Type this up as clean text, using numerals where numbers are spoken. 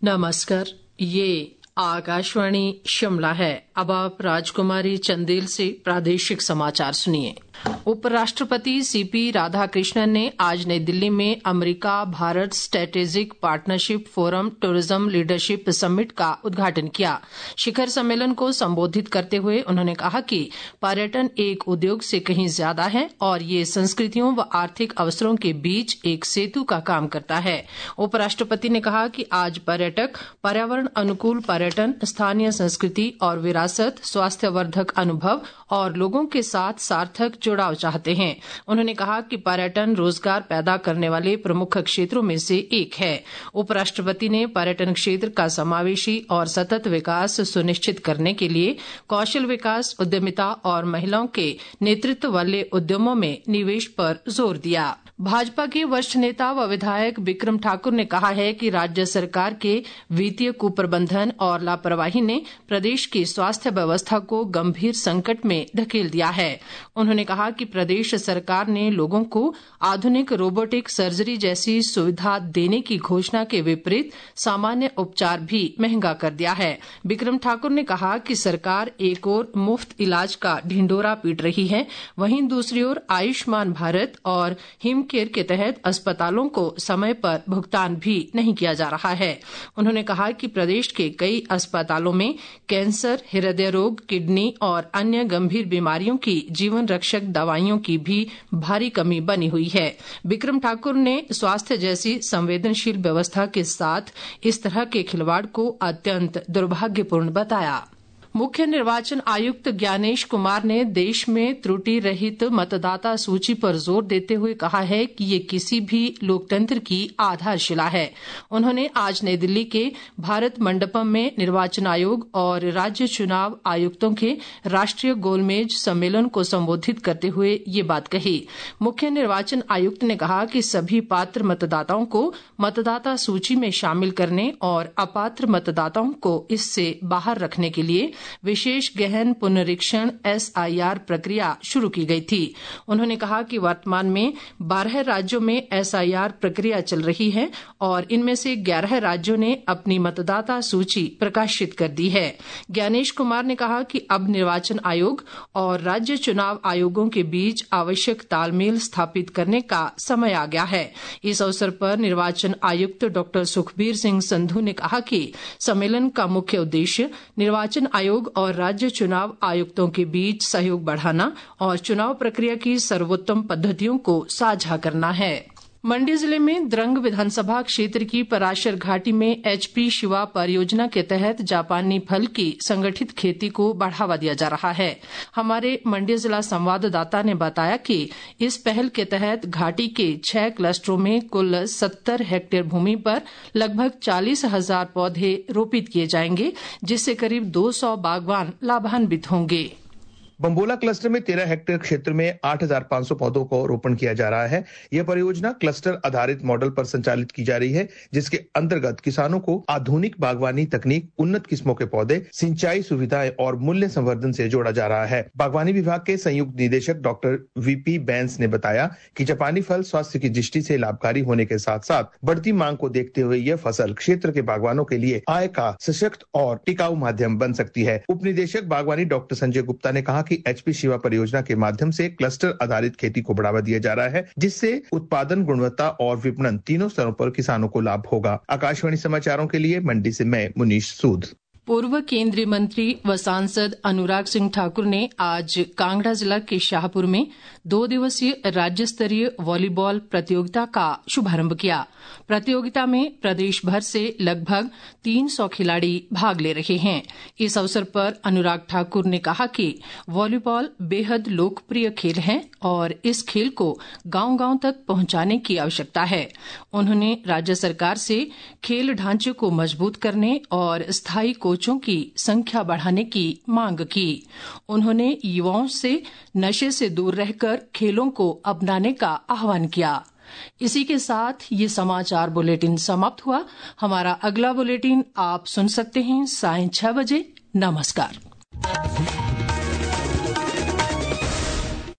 नमस्कार, ये आकाशवाणी शिमला है। अब आप राजकुमारी चंदेल से प्रादेशिक समाचार सुनिए। उपराष्ट्रपति सीपी राधाकृष्णन ने आज नई दिल्ली में America Bharat strategic partnership forum tourism leadership summit का उद्घाटन किया। शिखर सम्मेलन को संबोधित करते हुए उन्होंने कहा कि पर्यटन एक उद्योग से कहीं ज्यादा है और ये संस्कृतियों व आर्थिक अवसरों के बीच एक सेतु का काम करता है। उपराष्ट्रपति ने कहा कि आज पर्यटक पर्यावरण अनुकूल पर्यटन, स्थानीय संस्कृति और विरासत, स्वास्थ्यवर्धक अनुभव और लोगों के साथ सार्थक जुड़ाव चाहते हैं। उन्होंने कहा कि पर्यटन रोजगार पैदा करने वाले प्रमुख क्षेत्रों में से एक है। उपराष्ट्रपति ने पर्यटन क्षेत्र का समावेशी और सतत विकास सुनिश्चित करने के लिए कौशल विकास, उद्यमिता और महिलाओं के नेतृत्व वाले उद्यमों में निवेश पर जोर दिया। भाजपा के वरिष्ठ नेता व विधायक बिक्रम ठाकुर ने कहा है कि राज्य सरकार के वित्तीय कुप्रबंधन और लापरवाही ने प्रदेश की स्वास्थ्य व्यवस्था को गंभीर संकट में धकेल दिया है। उन्होंने कहा कि प्रदेश सरकार ने लोगों को आधुनिक रोबोटिक सर्जरी जैसी सुविधा देने की घोषणा के विपरीत सामान्य उपचार भी महंगा कर दिया है। बिक्रम ठाकुर ने कहा कि सरकार एक ओर मुफ्त इलाज का ढिंडोरा पीट रही है, वहीं दूसरी ओर आयुष्मान भारत और हिम केयर के तहत अस्पतालों को समय पर भुगतान भी नहीं किया जा रहा है। उन्होंने कहा कि प्रदेश के कई अस्पतालों में कैंसर, हृदय रोग, किडनी और अन्य गंभीर बीमारियों की जीवन रक्षक दवाइयों की भी भारी कमी बनी हुई है। बिक्रम ठाकुर ने स्वास्थ्य जैसी संवेदनशील व्यवस्था के साथ इस तरह के खिलवाड़ को अत्यंत दुर्भाग्यपूर्ण बताया। मुख्य निर्वाचन आयुक्त ज्ञानेश कुमार ने देश में त्रुटि रहित मतदाता सूची पर जोर देते हुए कहा है कि ये किसी भी लोकतंत्र की आधारशिला है। उन्होंने आज नई दिल्ली के भारत मंडपम में निर्वाचन आयोग और राज्य चुनाव आयुक्तों के राष्ट्रीय गोलमेज सम्मेलन को संबोधित करते हुए ये बात कही। मुख्य निर्वाचन आयुक्त ने कहा कि सभी पात्र मतदाताओं को मतदाता सूची में शामिल करने और अपात्र मतदाताओं को इससे बाहर रखने के लिए विशेष गहन पुनरीक्षण SIR प्रक्रिया शुरू की गई थी। उन्होंने कहा कि वर्तमान में 12 राज्यों में SIR प्रक्रिया चल रही है और इनमें से 11 राज्यों ने अपनी मतदाता सूची प्रकाशित कर दी है। ज्ञानेश कुमार ने कहा कि अब निर्वाचन आयोग और राज्य चुनाव आयोगों के बीच आवश्यक तालमेल स्थापित करने का समय आ गया है। इस अवसर पर निर्वाचन आयुक्त डॉ सुखबीर सिंह संधू ने कहा कि सम्मेलन का मुख्य उद्देश्य निर्वाचन आयोग और राज्य चुनाव आयुक्तों के बीच सहयोग बढ़ाना और चुनाव प्रक्रिया की सर्वोत्तम पद्धतियों को साझा करना है। मंडी जिले में द्रंग विधानसभा क्षेत्र की पराशर घाटी में HP शिवा परियोजना के तहत जापानी फल की संगठित खेती को बढ़ावा दिया जा रहा है। हमारे मंडी जिला संवाददाता ने बताया कि इस पहल के तहत घाटी के 6 क्लस्टरों में कुल 70 हेक्टेयर भूमि पर लगभग 40,000 पौधे रोपित किए जाएंगे, जिससे करीब 200 बागवान लाभान्वित होंगे। बम्बोला क्लस्टर में 13 हेक्टेयर क्षेत्र में 8,500 पौधों को रोपण किया जा रहा है। यह परियोजना क्लस्टर आधारित मॉडल पर संचालित की जा रही है, जिसके अंतर्गत किसानों को आधुनिक बागवानी तकनीक, उन्नत किस्मों के पौधे, सिंचाई सुविधाएं और मूल्य संवर्धन से जोड़ा जा रहा है। बागवानी विभाग के संयुक्त निदेशक डॉक्टर VP बैंस ने बताया कि जापानी फल स्वास्थ्य की दृष्टि से लाभकारी होने के साथ साथ बढ़ती मांग को देखते हुए यह फसल क्षेत्र के बागवानों के लिए आय का सशक्त और टिकाऊ माध्यम बन सकती है। उप निदेशक बागवानी डॉक्टर संजय गुप्ता ने कहा कि HP शिवा परियोजना के माध्यम से क्लस्टर आधारित खेती को बढ़ावा दिया जा रहा है, जिससे उत्पादन, गुणवत्ता और विपणन तीनों स्तरों पर किसानों को लाभ होगा। आकाशवाणी समाचारों के लिए मंडी से मैं मुनीश सूद। पूर्व केंद्रीय मंत्री व सांसद अनुराग सिंह ठाकुर ने आज कांगड़ा जिला के शाहपुर में 2 दिवसीय राज्य स्तरीय वॉलीबॉल प्रतियोगिता का शुभारंभ किया। प्रतियोगिता में प्रदेश भर से लगभग 300 खिलाड़ी भाग ले रहे हैं। इस अवसर पर अनुराग ठाकुर ने कहा कि वॉलीबॉल बेहद लोकप्रिय खेल है और इस खेल को गांव-गांव तक पहुंचाने की आवश्यकता है। उन्होंने राज्य सरकार से खेल ढांचे को मजबूत करने और स्थायी कोचों की संख्या बढ़ाने की मांग की। उन्होंने युवाओं से नशे से दूर रहकर खेलों को अपनाने का आह्वान किया। इसी के साथ ये समाचार बुलेटिन समाप्त हुआ। हमारा अगला बुलेटिन आप सुन सकते हैं 6:30 बजे। नमस्कार।